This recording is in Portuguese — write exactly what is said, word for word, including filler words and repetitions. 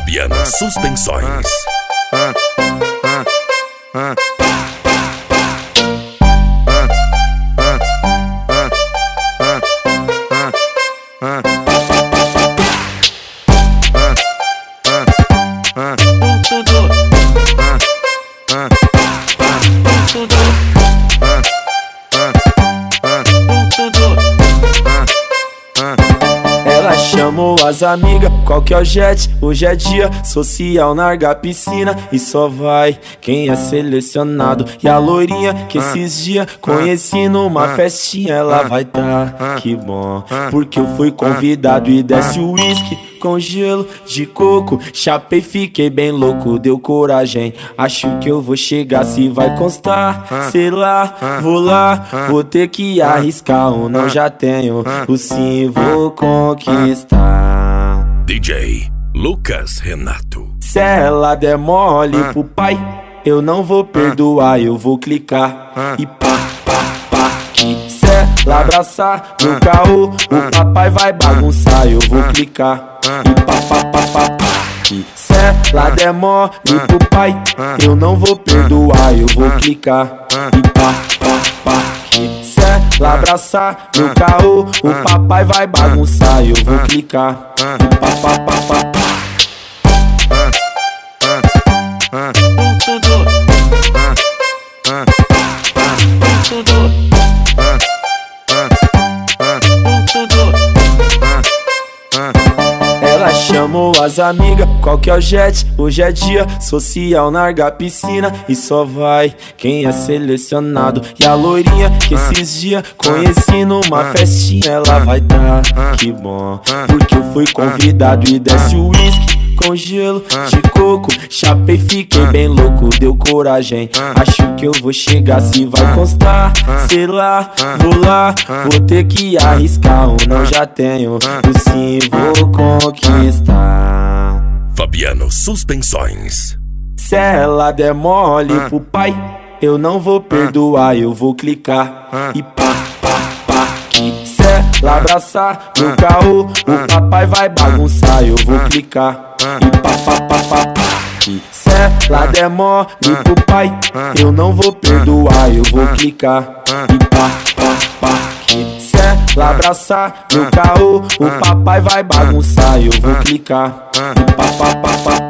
Fabiano Suspensões. Ela chamou as amigas, qual que é o jet? Hoje é dia social, larga piscina e só vai quem é selecionado. E a loirinha que esses dias conheci numa festinha, ela vai tá, que bom, porque eu fui convidado. E desce o uísque com gelo de coco, chapei, fiquei bem louco, deu coragem, acho que eu vou chegar, se vai constar, sei lá, vou lá, vou ter que arriscar, ou não já tenho, o sim vou conquistar. D J Lucas Renato. Se ela der mole pro pai, eu não vou perdoar, eu vou clicar e pá, pá, pá, que se ela abraçar no caô, o papai vai bagunçar, eu vou clicar e pá, pá, pá, pá, pá. E se ela der mole pro pai, eu não vou perdoar, eu vou clicar e pá, pá, pá. Que se ela abraçar no caô, o papai vai bagunçar, eu vou clicar e pá, pá, pá, pá, pá. Ela chamou as amigas, qual que é o jet? Hoje é dia social, larga piscina e só vai quem é selecionado. E a loirinha que esses dias conheci numa festinha, ela vai tá, que bom, porque eu fui convidado. E desce o uísque com gelo de coco, chapei, fiquei bem louco, deu coragem, acho que eu vou chegar, se vai constar, sei lá, vou lá, vou ter que arriscar, ou não já tenho, o sim vou conquistar. Fabiano Suspensões. Se ela der mole pro pai, eu não vou perdoar, eu vou clicar e pá, pá, pá. Que se ela abraçar no caô, o papai vai bagunçar, eu vou clicar e pá, pá, pá, pá, pá. E se ela der mole pro pai, eu não vou perdoar, eu vou clicar e pá, pá, pá. Que se ela abraçar no caô, o papai vai bagunçar, eu vou clicar e pá, pá, pá, pá.